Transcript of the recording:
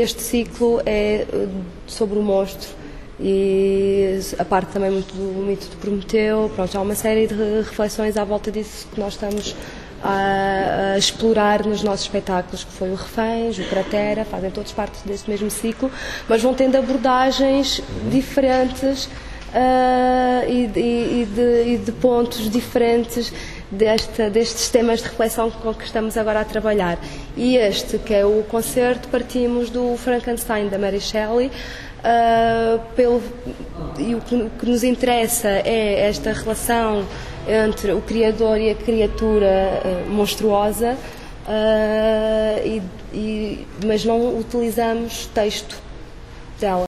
este ciclo é sobre o monstro e a parte também muito do mito de Prometeu. Pronto, há uma série de reflexões à volta disso que nós estamos a explorar nos nossos espetáculos, que foi o Reféns, o Cratera, fazem todos parte deste mesmo ciclo, mas vão tendo abordagens diferentes e de pontos diferentes destes temas de reflexão com que estamos agora a trabalhar. E este, que é o concerto, partimos do Frankenstein, da Mary Shelley, e o que nos interessa é esta relação entre o criador e a criatura monstruosa, mas não utilizamos texto dela.